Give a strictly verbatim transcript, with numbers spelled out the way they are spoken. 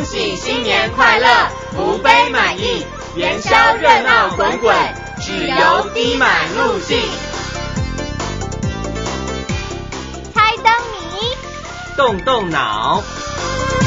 喜新年快乐，福杯满溢，元宵热闹滚滚，只由滴满入境。 猜灯谜， 动动脑。